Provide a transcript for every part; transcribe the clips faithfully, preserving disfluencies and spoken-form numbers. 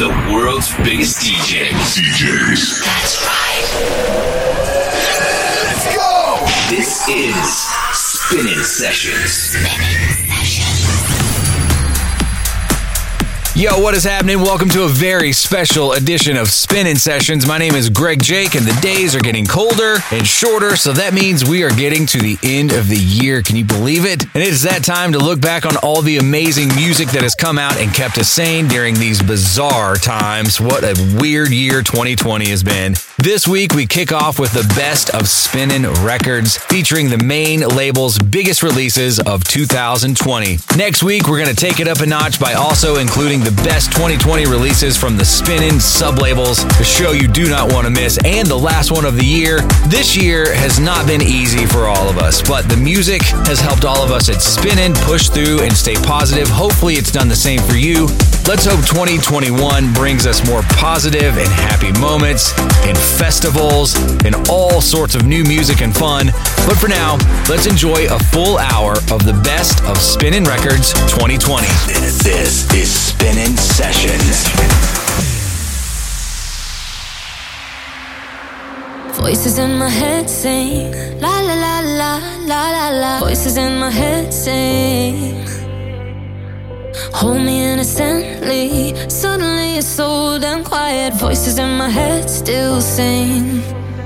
the world's biggest D Js. D Js. That's right. Let's go! This is Spinning Sessions. Spinning Sessions. Yo, what is happening? Welcome to a very special edition of Spinning Sessions. My name is Greg Jake, and the days are getting colder and shorter, so that means we are getting to the end of the year. Can you believe it? And it is that time to look back on all the amazing music that has come out and kept us sane during these bizarre times. What a weird year twenty twenty has been. This week, we kick off with the best of Spinnin' Records, featuring the main label's biggest releases of two thousand twenty. Next week, we're going to take it up a notch by also including the best twenty twenty releases from the Spinnin' sub-labels, a show you do not want to miss, and the last one of the year. This year has not been easy for all of us, but the music has helped all of us at Spinnin' push through and stay positive. Hopefully, it's done the same for you. Let's hope twenty twenty-one brings us more positive and happy moments and festivals and all sorts of new music and fun. But for now, let's enjoy a full hour of the best of Spinnin' Records twenty twenty. This is Spinning Sessions. Voices in my head sing la la la la la la la. Voices in my head sing, hold me innocently. Suddenly it's so damn quiet. Voices in my head still sing.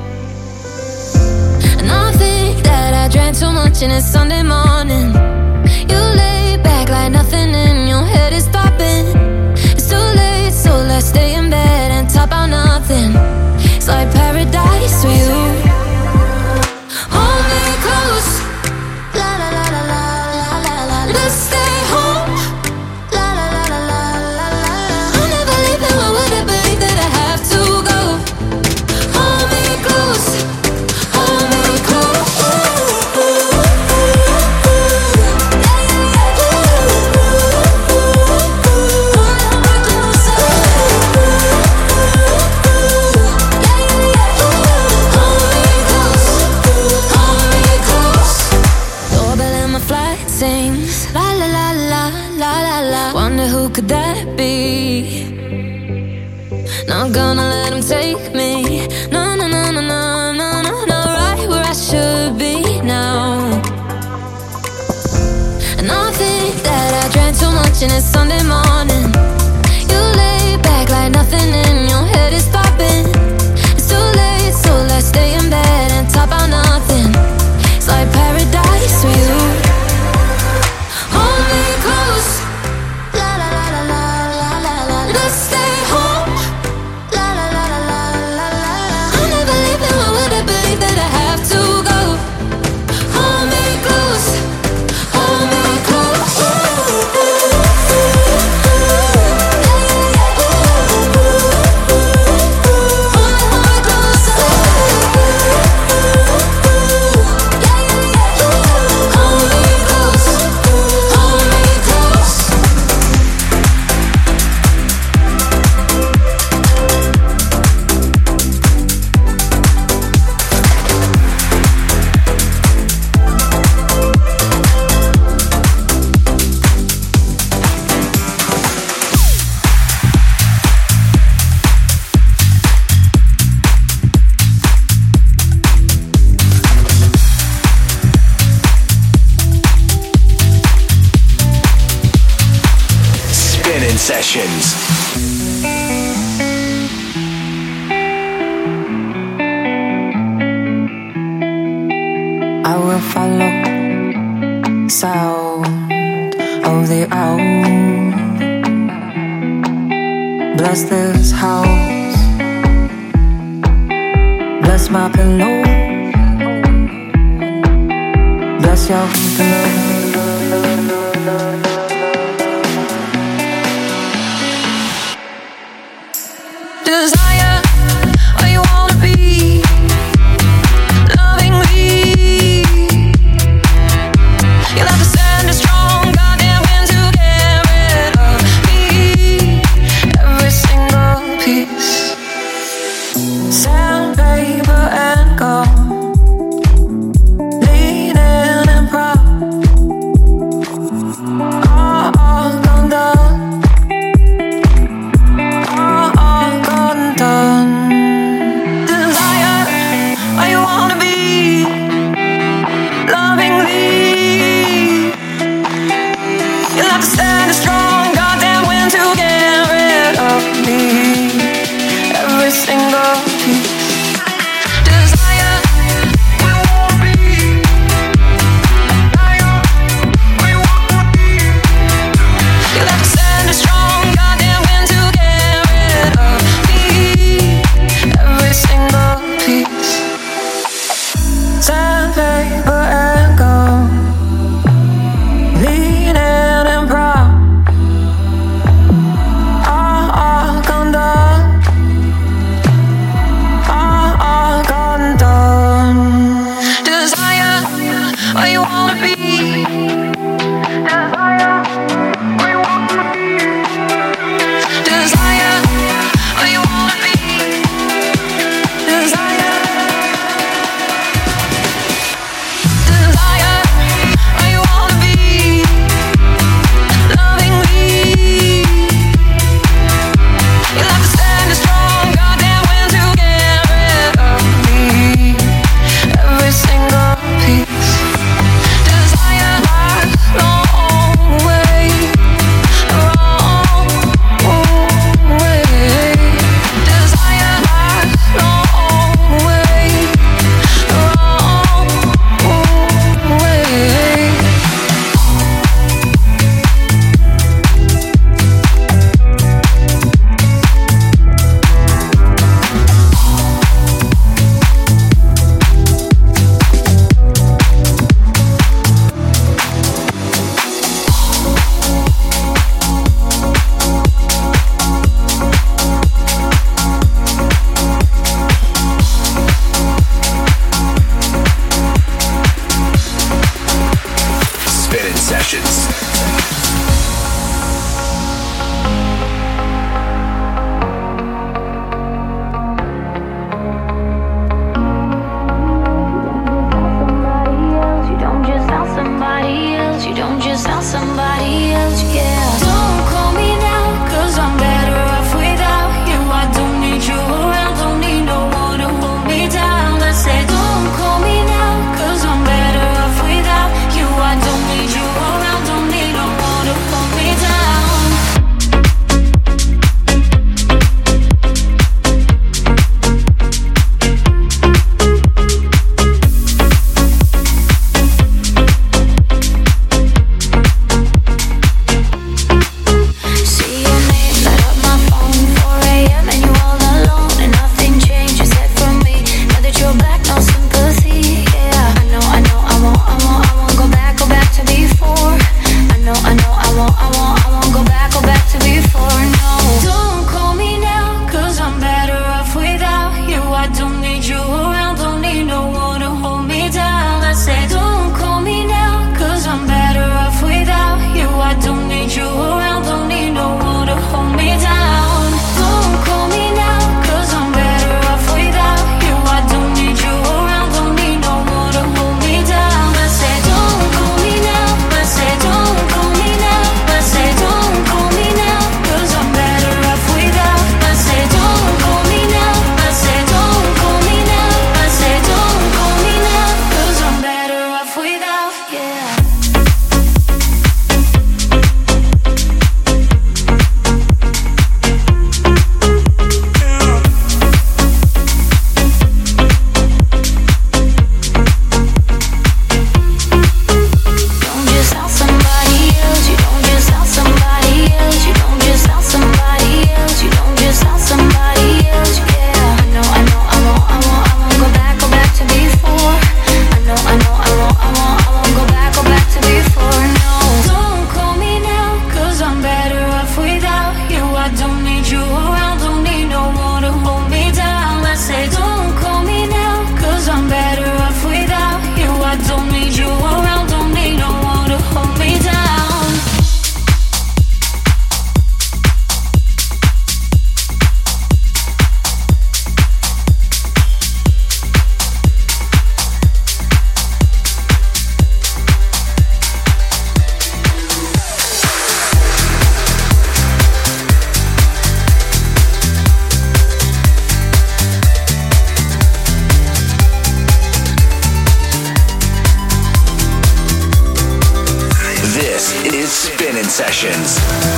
And I think that I drank too much and it's Sunday morning. You lay back like nothing in your head is stopping. It's too late, so let's stay in bed and talk about nothing. It's like paradise with you. Hold me close, la la la la la la la la. Let's stay home, la la la la la la la. I'll never leave, no one would have believed that I have to go. Hold me close, hold me close. Sings la la la la la la la. Wonder who could that be? Not gonna let him take me. No, no, no, no, no, no, no, no. Right where I should be now. And I think that I drank too much and it's Sunday morning. You lay back like nothing in your head is stopping. It's too late, so let's stay in bed and talk about nothing. It's like paradise with you. Sessions. I will follow sound of the owl. Bless this house, bless my pillow, bless your pillow. Desire, where you wanna be, loving me. You're like a sand, a strong goddamn wind to get rid of me. Every single piece, sandpaper and gold, leaning and proud. wanna be. Desire, where you wanna be. Desire, where you wanna be. Desire, desire, where you wanna be. Loving me. You'll have to stand as strong, goddamn, when to get rid of me. Every single piece. Desire lies long way, wrong way. Desire lies long way, wrong way. Spinning Sessions. You don't just sound somebody else. You don't just sound somebody else, yeah. Don't call me now, cause I'm better off without you. I don't need you around, don't need no one to hold me down. Let's say don't call me now, cause I'm better off without you. I don't need you around, don't need no one to hold me down. See your name light up my phone, four a.m. and you all alone, and nothing changed except for me. Now that you're back, no sympathy. Yeah, I know, I know, I won't, I won't, I won't go back, go back to before. I know, I know, I won't, I won't, I won't go back, go back to before. No, don't call me now, cause I'm better off without you. I don't need you around, don't need no one to hold me down. Let's say don't call me now, cause I'm better off without you. I don't need you around, don't need no one to hold me down. Don't call me now, cause I'm better off without you. I don't need you around, don't need no one to hold me down. Let's say don't call me now, let's say don't call me now, let's say don't call me now, cause I'm better off without. Let's say don't call me now, let's say don't call me now, let's say don't call me now, cause I'm better off without, yeah. Don't just sound somebody else. You don't just sound somebody else. You don't just sound somebody else. You don't just sound somebody else. Yeah, I know, I know, I won't, I won't, I won't go back, go back to before. I know, I know, I won't, I won't, I won't go back, go back to before. No, don't call me now, cause I'm better off without you. I don't need you around, don't need no one to hold me down. Let's say don't call me now, cause I'm better off without you. I don't need you around, don't need no one to hold me down. This is Spinning Sessions.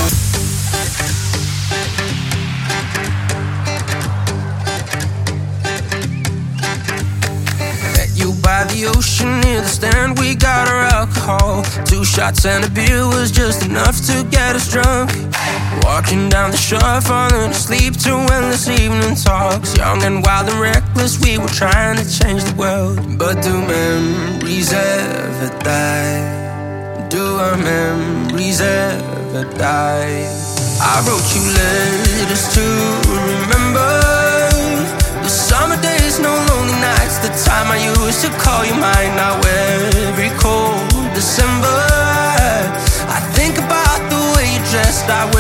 Met you by the ocean near the stand, we got our alcohol. Two shots and a beer was just enough to get us drunk. Walking down the shore, falling asleep to endless evening talks. Young and wild and reckless, we were trying to change the world. But do memories ever die? Do our memories ever die? I wrote you letters to remember the summer days, no lonely nights, the time I used to call you mine. Now every cold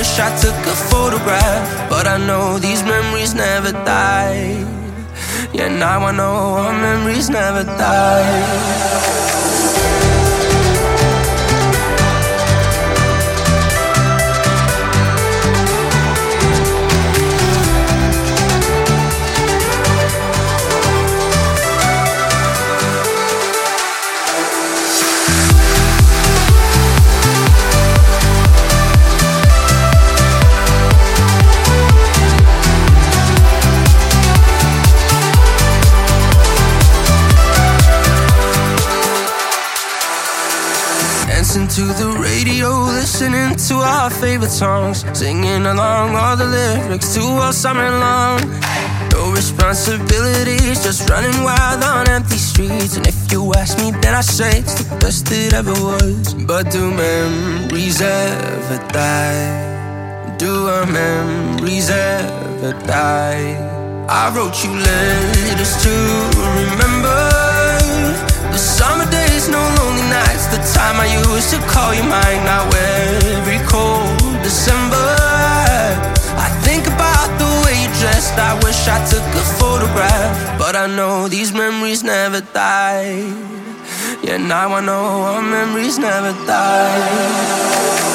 wish I took a photograph. But I know these memories never die. Yeah, now I know our memories never die. To the radio, listening to our favorite songs, singing along all the lyrics to all summer long. No responsibilities, just running wild on empty streets. And if you ask me, then I say it's the best it ever was. But do memories ever die? Do our memories ever die? I wrote you letters to remember the summer days, no lonely nights, the time I used to call you mine. Now every cold December, I think about the way you dressed. I wish I took a photograph, but I know these memories never die. Yeah, now I know our memories never die.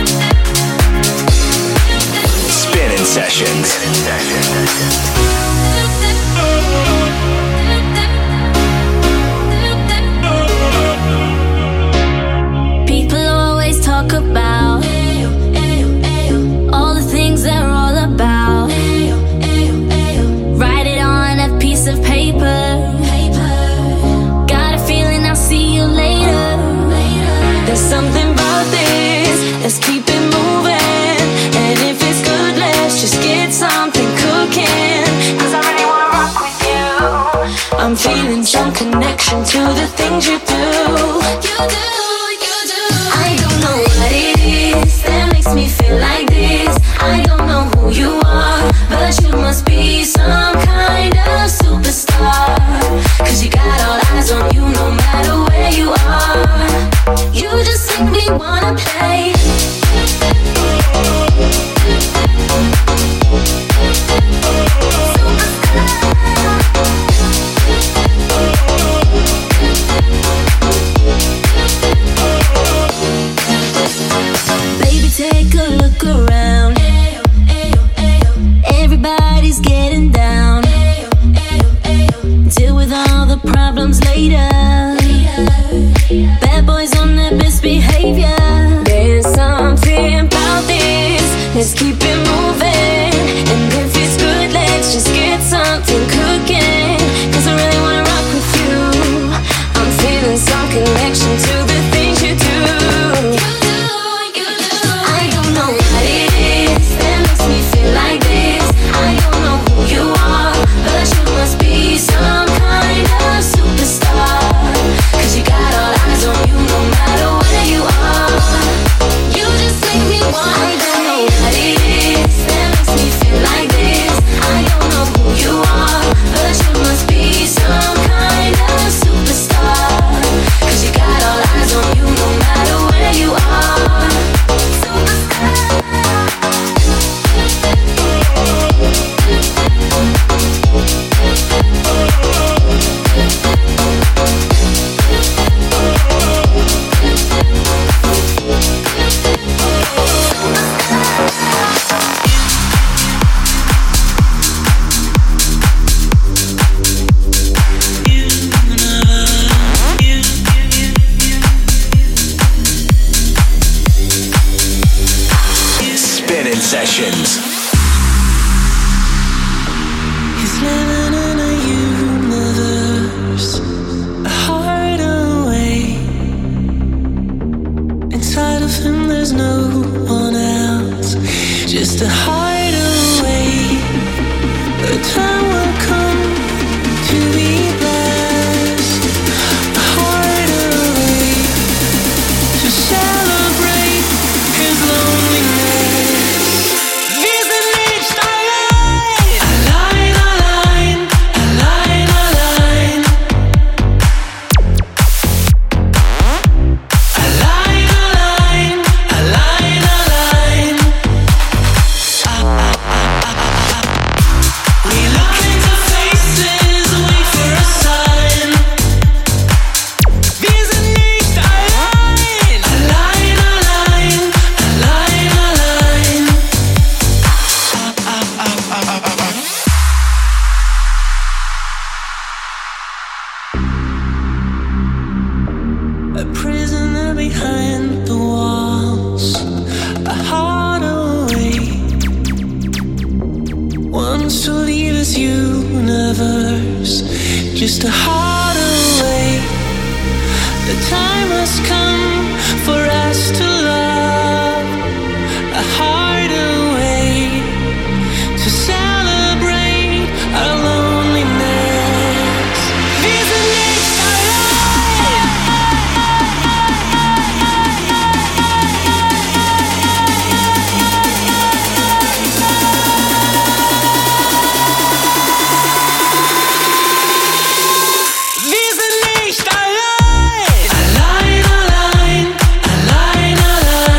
Sessions. I'm feeling some connection to the things you do. You do, you do. I don't know what it is that makes me feel like this. I don't know who you are, but you must be some kind of superstar. Cause you got all eyes on you no matter where you are. You just make me wanna play. Baby, take a look around. Everybody's getting down. Deal with all the problems later. Bad boys on their best behavior. There's something about this. Let's keep it moving. And if it's good, let's just get something cooking. Cause I really wanna rock with you. I'm feeling some connection to the things you do. Like this, I don't know who you are, but you must be some kind of superstar. Cause you got all eyes on you no matter where you are. You just make me want. I don't know what it is that makes me feel like this. I don't know who you are, but you must be some kind of superstar. Cause you got all eyes on you no matter where you are. Superstar. Spinning Sessions. He's living in a universe, a hideaway. Inside of him there's no one else, just a hideaway. The time will come to be blessed, a hideaway to celebrate his loneliness. Just a heart away. The time has come for us to love. A heart away to celebrate our loneliness. Wir sind nicht allein. Wir sind nicht allein. Allein, allein, allein, allein.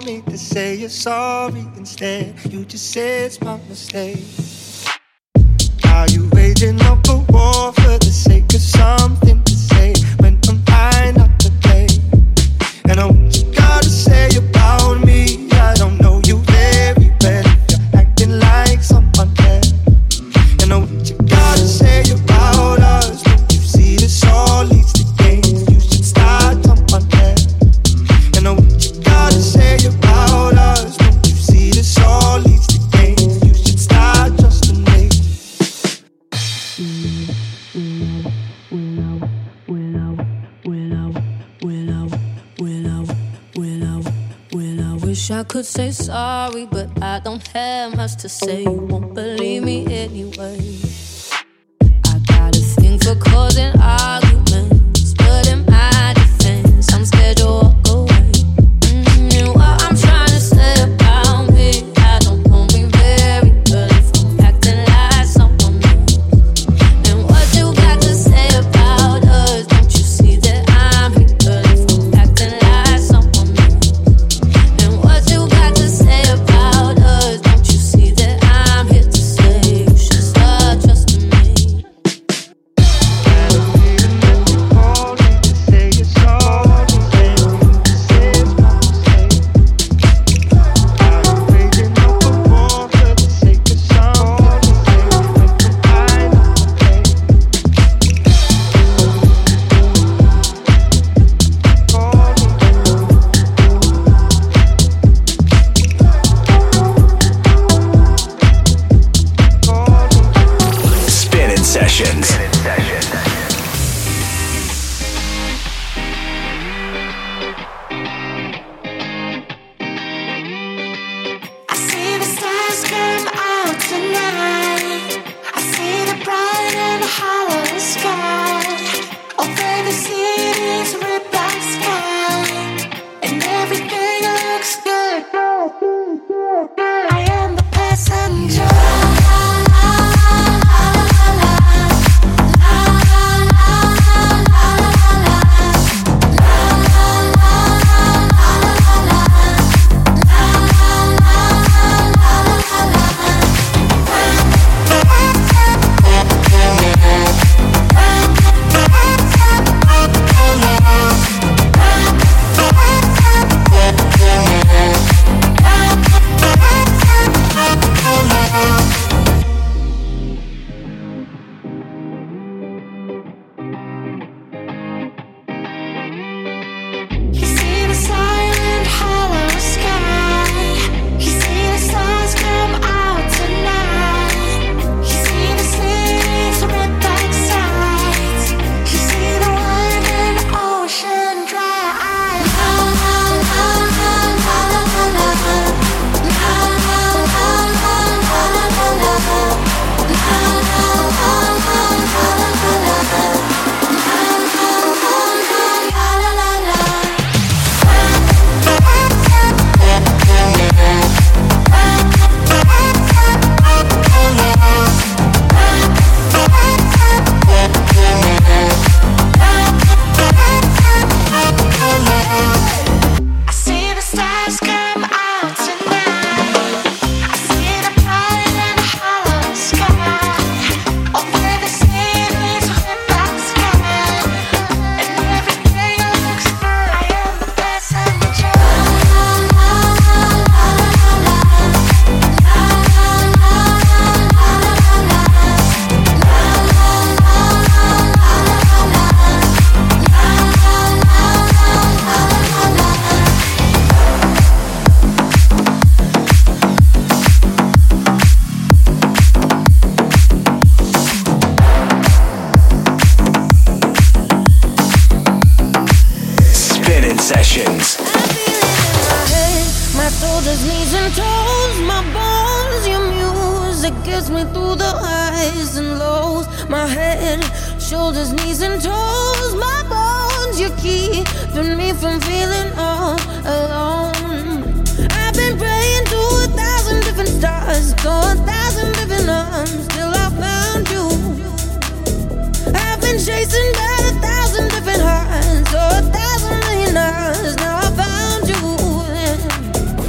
need to say you're sorry instead. You just say it's my mistake. Are you waging up a war for the sake of something to say when I'm trying not to play? And I what you gotta say about me, I don't know you very well if you're acting like someone else. And I what you gotta say about us, don't you see this all leads to games? You should start someone else. And I what you gotta say about us, don't you see this all leads to games? You should start trusting me. Wish I could say sorry, but I don't have much to say. You won't believe me anyway. I got a thing for causing arguments, but in my defense, I'm scared you'll walk away. Mm, and what I'm trying to say about me, I don't know me very well if I'm acting like someone else. And what you got to say about us, don't you see that I'm here, but if I'm acting like someone else. And what you got to say about us, don't you see that I'm here to say you should start trusting me. Spinning Sessions. I see the stars come out tonight. I see the bright and hollow sky. Over the city's red black sky, and everything looks good. I am the passenger. You see the silent hollow sky. You see the stars come out tonight. You see the city's red black sides. You see the winding ocean dry. I see the stars come out tonight. I see the bright and hollow sky. Over the city's red black sky, and everything looks good. I am the passenger. Spinning Sessions. My shoulders, knees and toes, my bones, your music gets me through the highs and lows. My head, shoulders, knees and toes, my bones, you're keeping me from feeling all alone. I've been praying to a thousand different stars, to a thousand different arms, till I found you. I've been chasing by a thousand different hearts, to a thousand million hours, now I found you.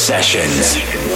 Sessions.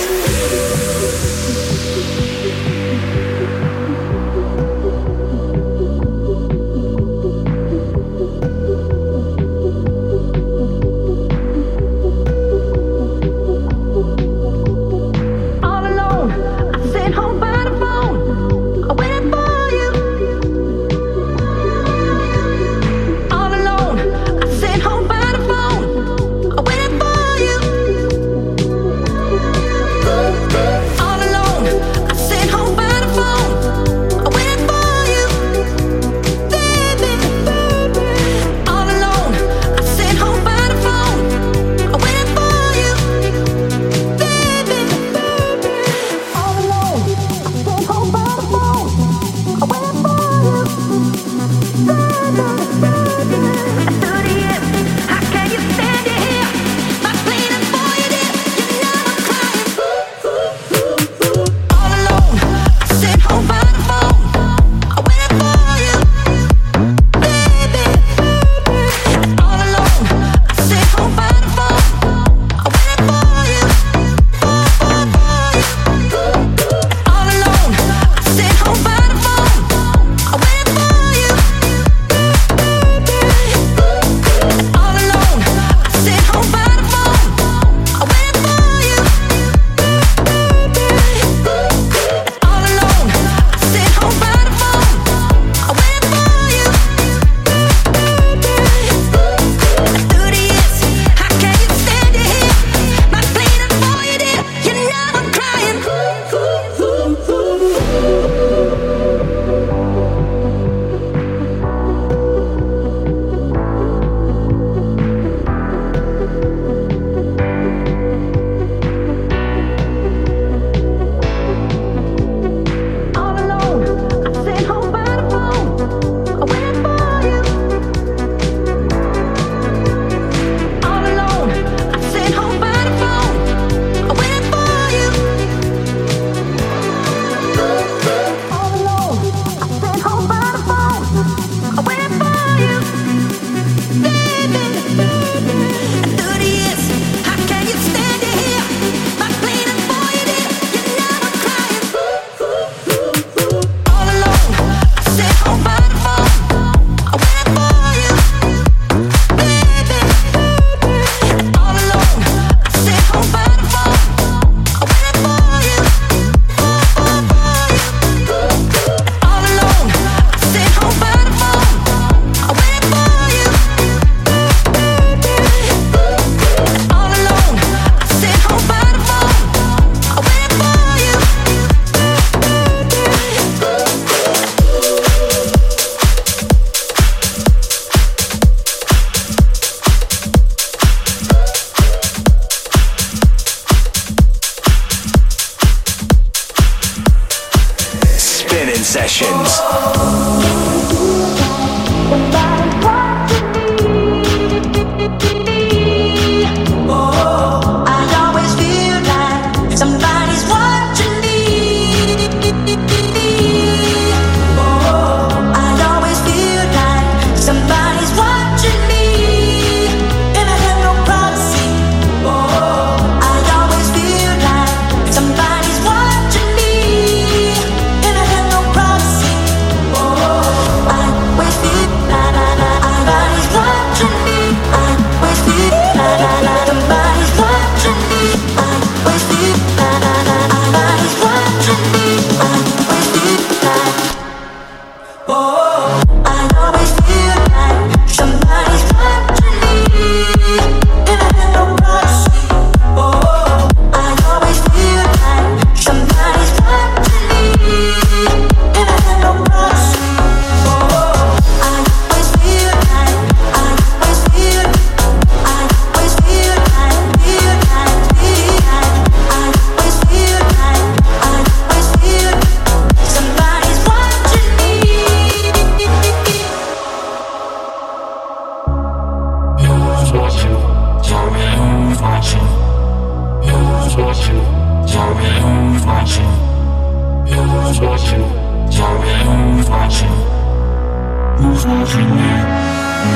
Sessions.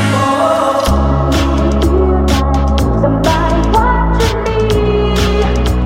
Somebody's watching me.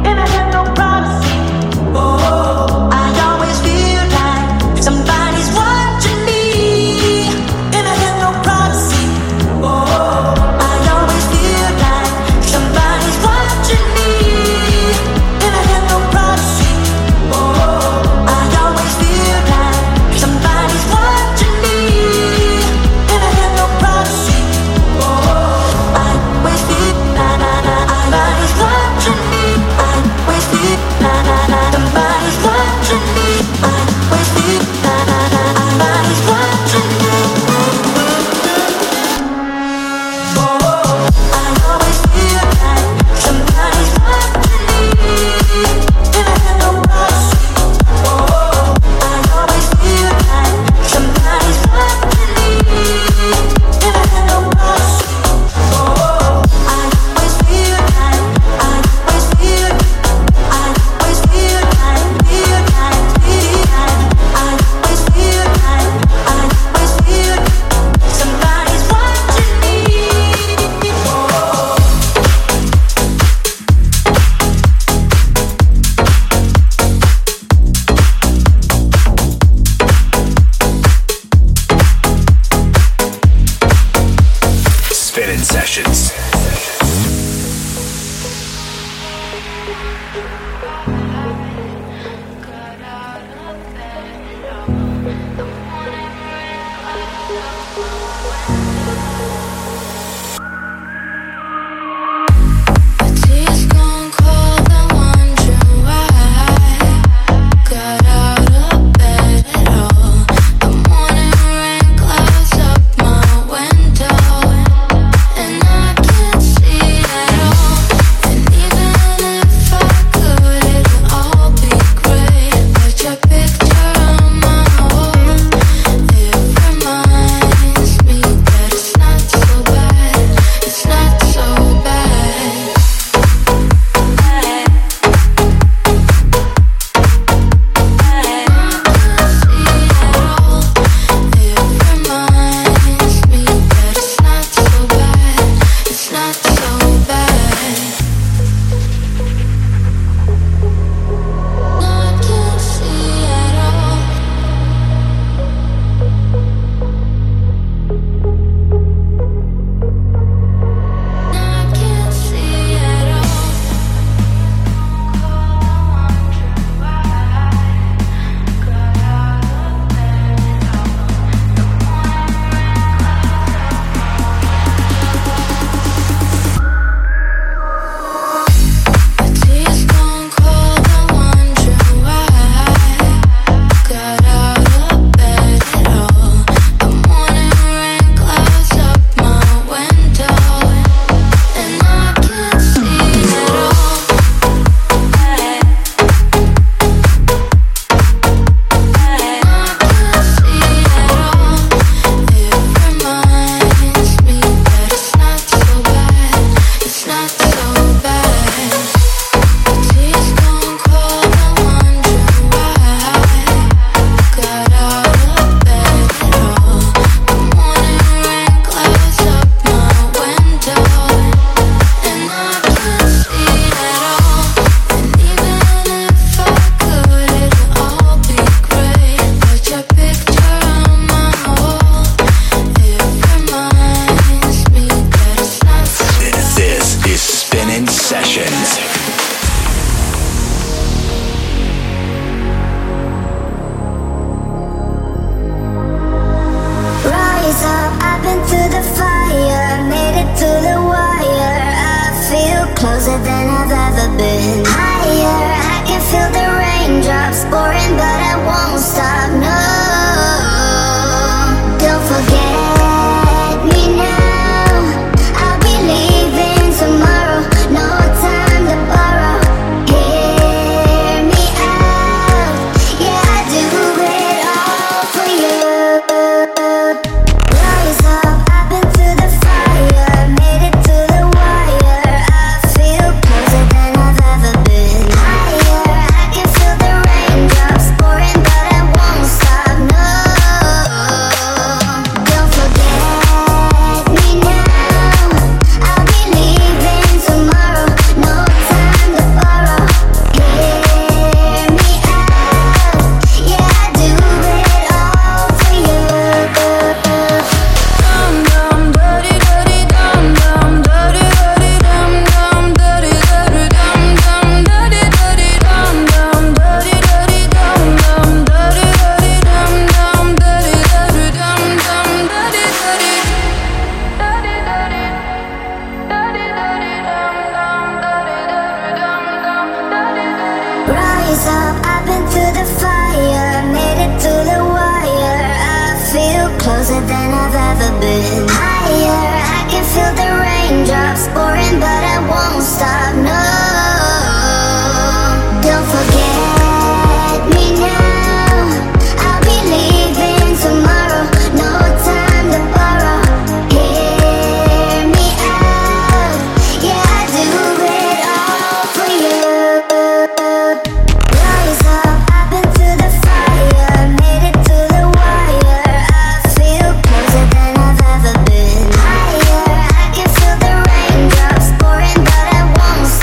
Pouring, but I won't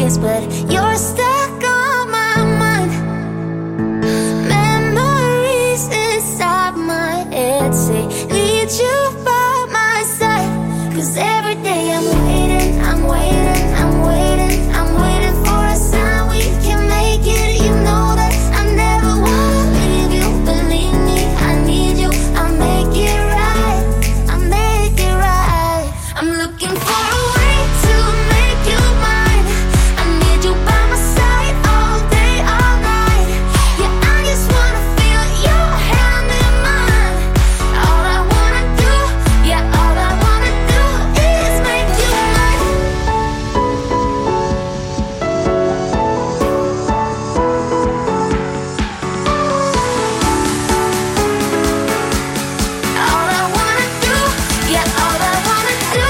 days, but you're stuck on my mind. Memories inside my head say, need you by my side. Cause every day I'm waiting, I'm waiting, I'm waiting, I'm waiting for a sign we can make it. You know that I never wanna leave you. Believe me, I need you. I'll make it right, I'll make it right. I'm looking for a way to make you mine. I need you by my side all day, all night. Yeah, I just wanna feel your hand in mine. All I wanna do, yeah, all I wanna do is make you mine. All I wanna do, yeah, all I wanna do.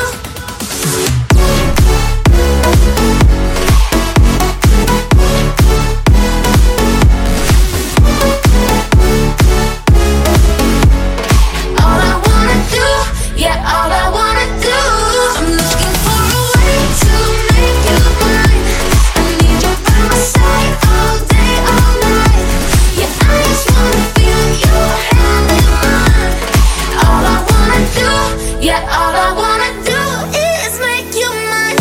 All I wanna do, yeah, all I wanna do. I'm looking for a way to make you mine. I need you by my side all day, all night. Yeah, I just wanna feel your hand in mine. All I wanna do, yeah, all I wanna do is make you mine.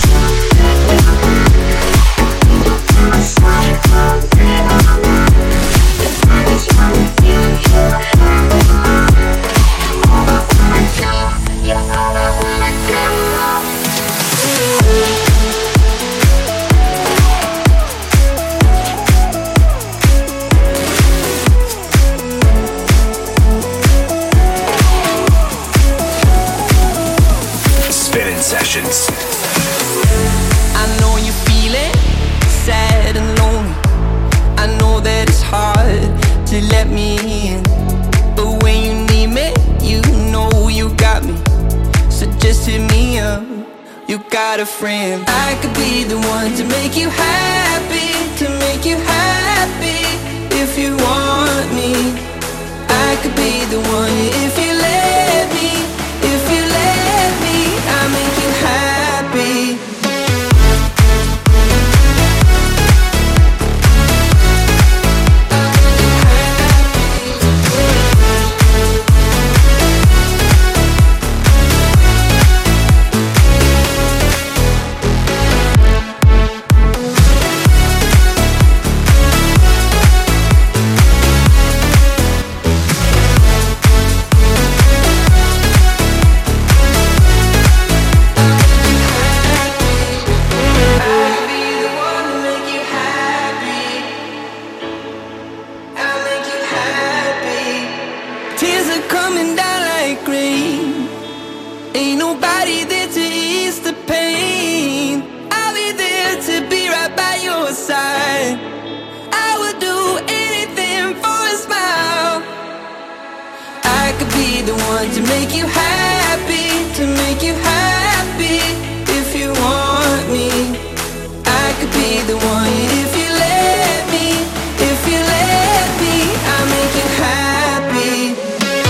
Spinning Sessions. I know you feel it, sad and lonely. I know that it's hard to let me in, but when you need me, you know you got me. So just hit me up, you got a friend. I could be the one to make you happy, to make you happy if you want me. I could be the one if you let me, if you let me, I'll make you happy. Tears are coming down like rain. Ain't nobody there to ease the pain. I'll be there to be right by your side. I would do anything for a smile. I could be the one to make you happy, to make you happy if you want me. I could be the one if you let me, if you let me, I'll make you happy.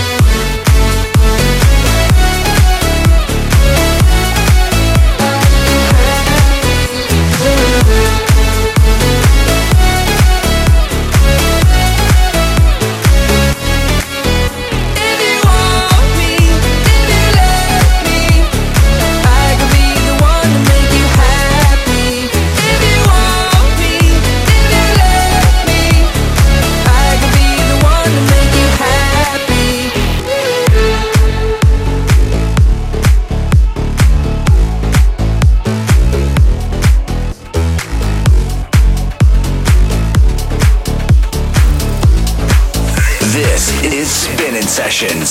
If you want me, if you let me, I could be the one to make you happy. If you want me, if you let me, I could be the one to make you happy. This is Spinning Sessions.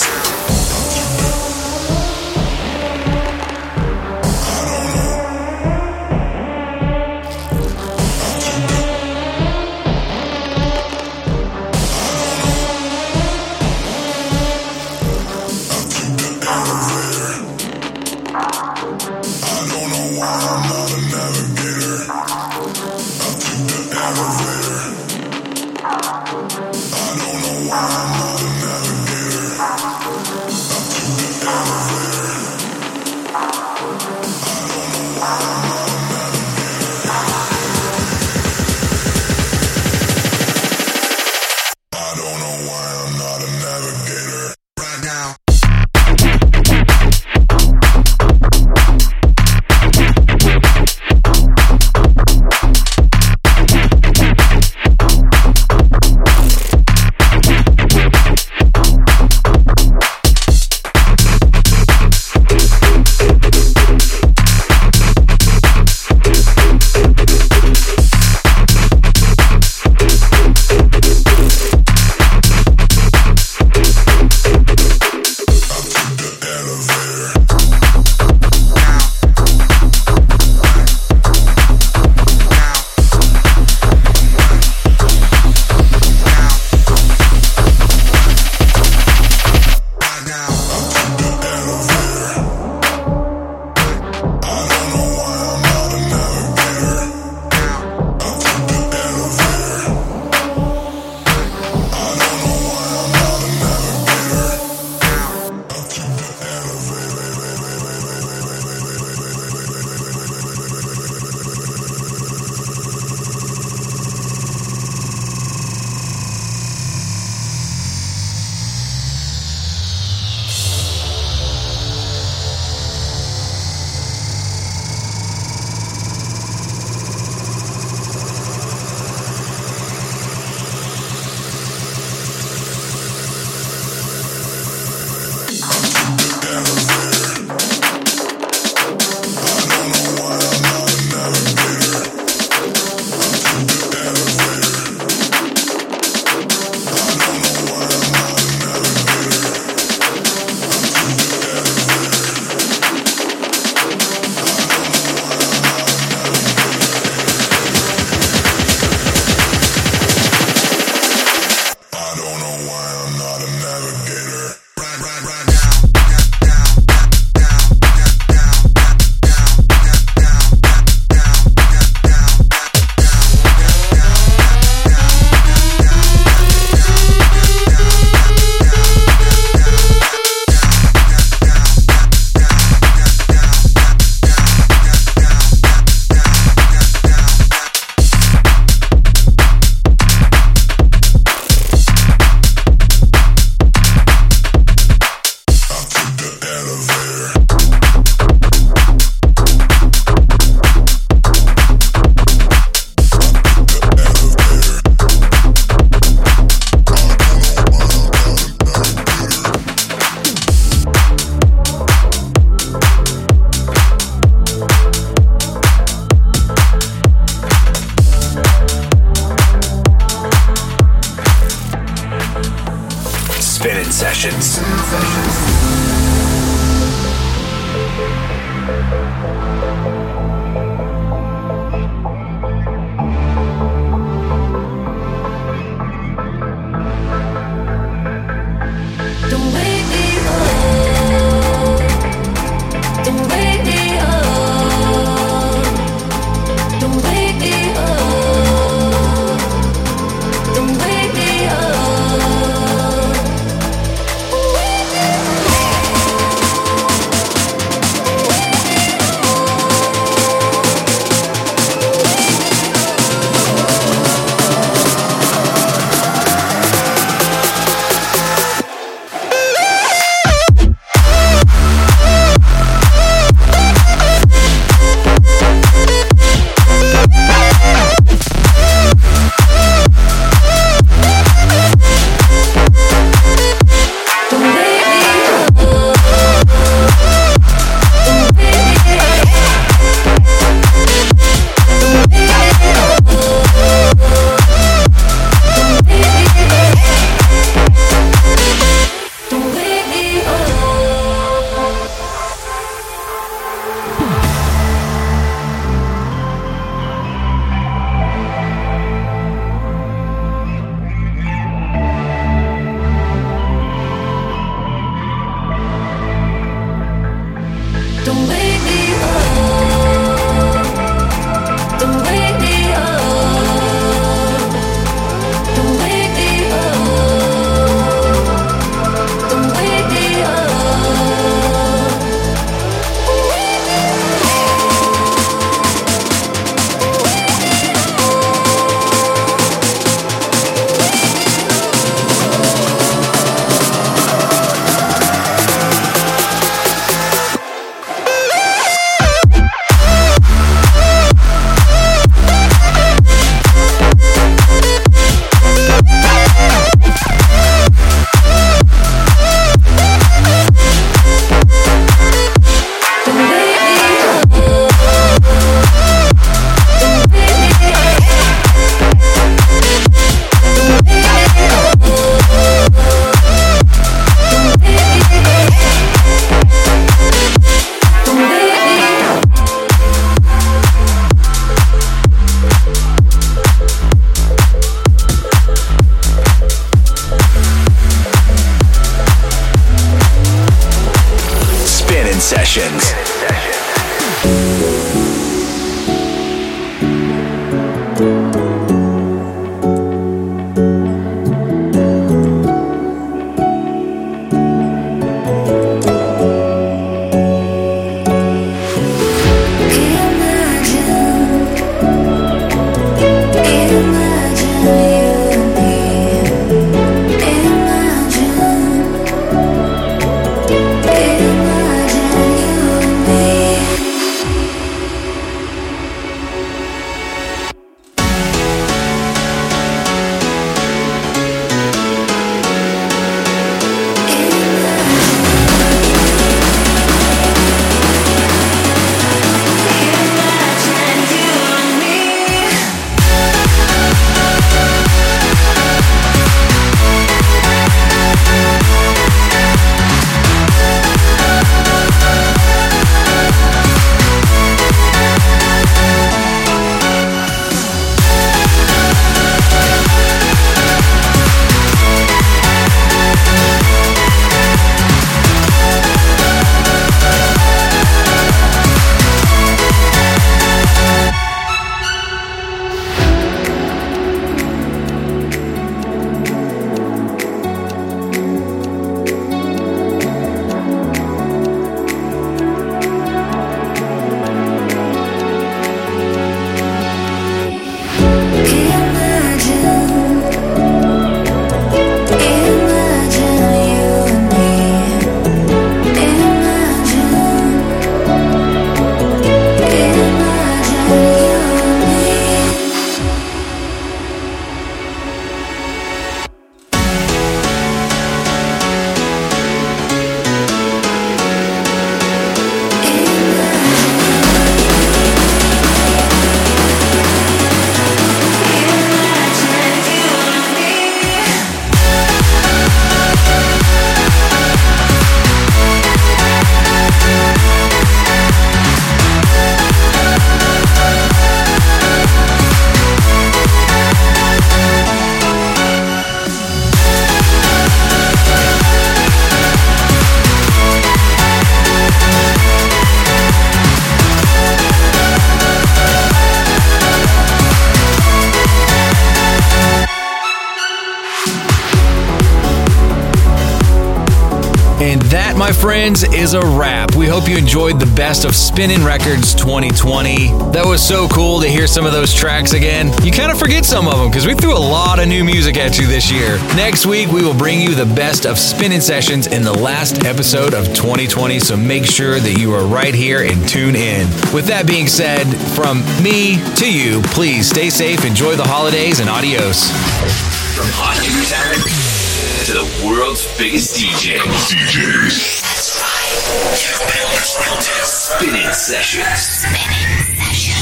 friends, is a wrap. We hope you enjoyed the best of Spinnin' Records twenty twenty. That was so cool to hear some of those tracks again. You kind of forget some of them because we threw a lot of new music at you this year. Next week, we will bring you the best of Spinnin' Sessions in the last episode of twenty twenty, so make sure that you are right here and tune in. With that being said, from me to you, please stay safe, enjoy the holidays, and adios. From hot new talent to the world's biggest D J. D Js. That's right. You've been listening to Spinnin' Sessions. Spinnin' Sessions.